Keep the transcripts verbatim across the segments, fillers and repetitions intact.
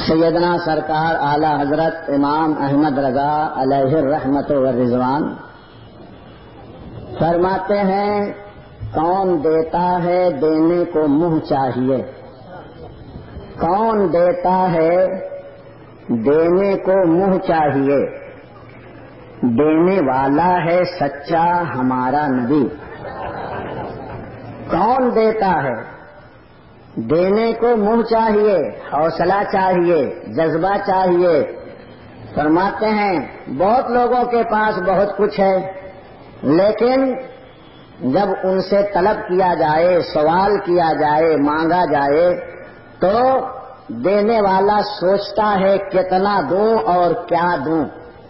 سیدنا سرکار اعلی حضرت امام احمد رضا علیہ الرحمت والرضوان فرماتے ہیں کون دیتا ہے دینے کو منہ چاہیے، کون دیتا ہے دینے کو منہ چاہیے، دینے والا ہے سچا ہمارا نبی۔ کون دیتا ہے دینے کو منہ چاہیے، حوصلہ چاہیے، جذبہ چاہیے۔ فرماتے ہیں بہت لوگوں کے پاس بہت کچھ ہے، لیکن جب ان سے طلب کیا جائے، سوال کیا جائے، مانگا جائے تو دینے والا سوچتا ہے کتنا دوں اور کیا دوں۔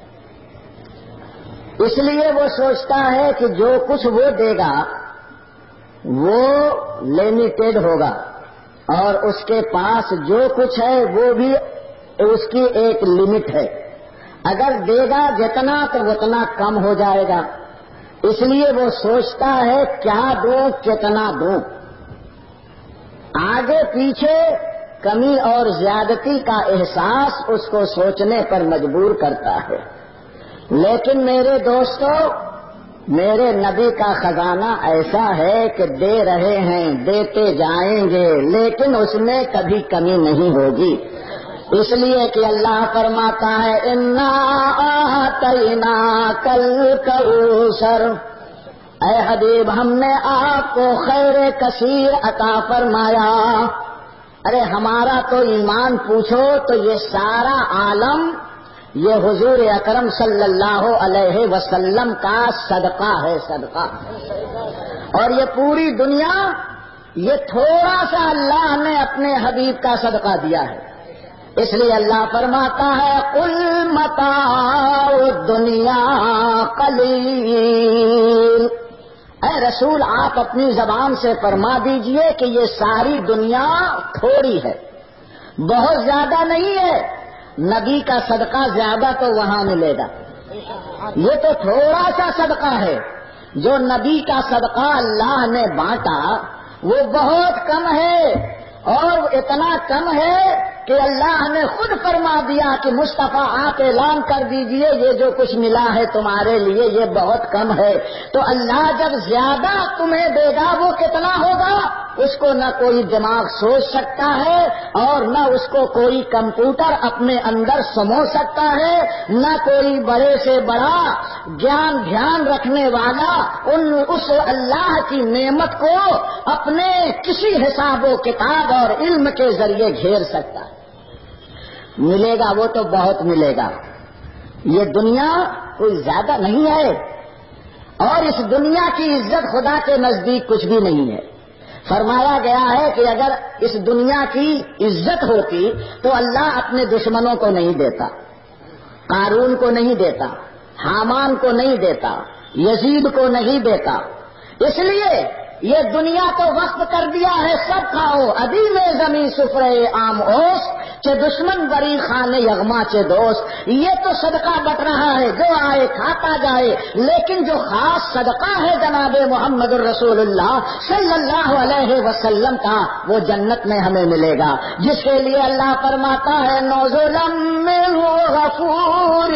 اس لیے وہ سوچتا ہے کہ جو کچھ وہ دے گا وہ لمیٹڈ ہوگا، اور اس کے پاس جو کچھ ہے وہ بھی اس کی ایک لمٹ ہے۔ اگر دے گا جتنا تو اتنا کم ہو جائے گا، اس لیے وہ سوچتا ہے کیا دوں، کتنا دوں۔ آگے پیچھے کمی اور زیادتی کا احساس اس کو سوچنے پر مجبور کرتا ہے۔ لیکن میرے دوستو، میرے نبی کا خزانہ ایسا ہے کہ دے رہے ہیں، دیتے جائیں گے، لیکن اس میں کبھی کمی نہیں ہوگی، اس لیے کہ اللہ فرماتا ہے انا اعطیناک الکوثر، اے حبیب ہم نے آپ کو خیر کثیر عطا فرمایا۔ ارے ہمارا تو ایمان پوچھو تو یہ سارا عالم یہ حضور اکرم صلی اللہ علیہ وسلم کا صدقہ ہے، صدقہ۔ اور یہ پوری دنیا یہ تھوڑا سا اللہ نے اپنے حبیب کا صدقہ دیا ہے، اس لیے اللہ فرماتا ہے قل متاع الدنیا قلیل، اے رسول آپ اپنی زبان سے فرما دیجئے کہ یہ ساری دنیا تھوڑی ہے، بہت زیادہ نہیں ہے۔ نبی کا صدقہ زیادہ تو وہاں ملے گا، یہ تو تھوڑا سا صدقہ ہے۔ جو نبی کا صدقہ اللہ نے بانٹا وہ بہت کم ہے، اور اتنا کم ہے کہ اللہ نے خود فرما دیا کہ مصطفیٰ آپ اعلان کر دیجئے یہ جو کچھ ملا ہے تمہارے لیے یہ بہت کم ہے۔ تو اللہ جب زیادہ تمہیں دے گا وہ کتنا ہوگا اس کو نہ کوئی دماغ سوچ سکتا ہے، اور نہ اس کو کوئی کمپیوٹر اپنے اندر سمو سکتا ہے، نہ کوئی بڑے سے بڑا گیان دھیان رکھنے والا ان اس اللہ کی نعمت کو اپنے کسی حساب و کتاب اور علم کے ذریعے گھیر سکتا ہے۔ ملے گا وہ تو بہت ملے گا، یہ دنیا کوئی زیادہ نہیں ہے، اور اس دنیا کی عزت خدا کے نزدیک کچھ بھی نہیں ہے۔ فرمایا گیا ہے کہ اگر اس دنیا کی عزت ہوتی تو اللہ اپنے دشمنوں کو نہیں دیتا، قارون کو نہیں دیتا، حامان کو نہیں دیتا، یزید کو نہیں دیتا۔ اس لیے یہ دنیا تو وقت کر دیا ہے سب کھاؤ ابھی میں زمین سفرے عام اوس کہ دشمن بری خانے یغما چے دوست، یہ تو صدقہ بٹ رہا ہے جو آئے کھاتا جائے، لیکن جو خاص صدقہ ہے جناب محمد الرسول اللہ صلی اللہ علیہ وسلم کا وہ جنت میں ہمیں ملے گا، جس کے لیے اللہ فرماتا ہے نزلا من غفور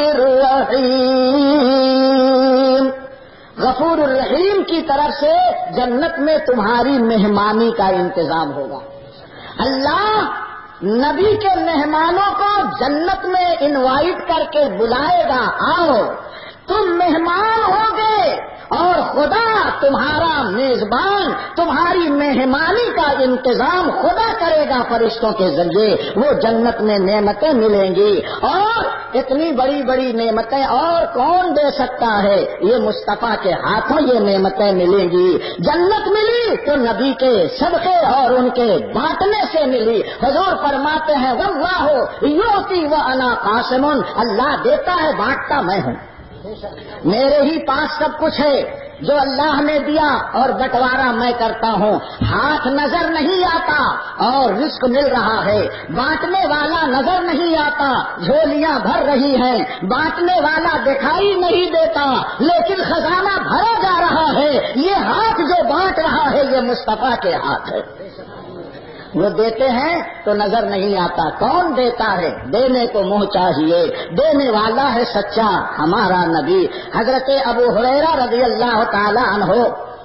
الرحیم، غفور الرحیم کی طرف سے جنت میں تمہاری مہمانی کا انتظام ہوگا۔ اللہ نبی کے مہمانوں کو جنت میں انوائٹ کر کے بلائے گا، آؤ تم مہمان ہوگے، اور خدا تمہارا میزبان، تمہاری مہمانی کا انتظام خدا کرے گا فرشتوں کے ذریعے، وہ جنت میں نعمتیں ملیں گی، اور اتنی بڑی بڑی نعمتیں اور کون دے سکتا ہے، یہ مصطفیٰ کے ہاتھوں یہ نعمتیں ملیں گی۔ جنت ملی تو نبی کے صدقے اور ان کے بانٹنے سے ملی۔ حضور فرماتے ہیں واللہ یؤتی وانا قاسم، اللہ دیتا ہے بانٹتا میں ہوں، میرے ہی پاس سب کچھ ہے جو اللہ نے دیا اور بٹوارا میں کرتا ہوں، ہاتھ نظر نہیں آتا اور رزق مل رہا ہے، بانٹنے والا نظر نہیں آتا جھولیاں بھر رہی ہیں، بانٹنے والا دکھائی نہیں دیتا لیکن خزانہ بھرا جا رہا ہے، یہ ہاتھ جو بانٹ رہا ہے یہ مصطفیٰ کے ہاتھ ہے۔ وہ دیتے ہیں تو نظر نہیں آتا، کون دیتا ہے؟ دینے کو منہ چاہیے، دینے والا ہے سچا ہمارا نبی۔ حضرت ابو ہریرہ رضی اللہ تعالی عنہ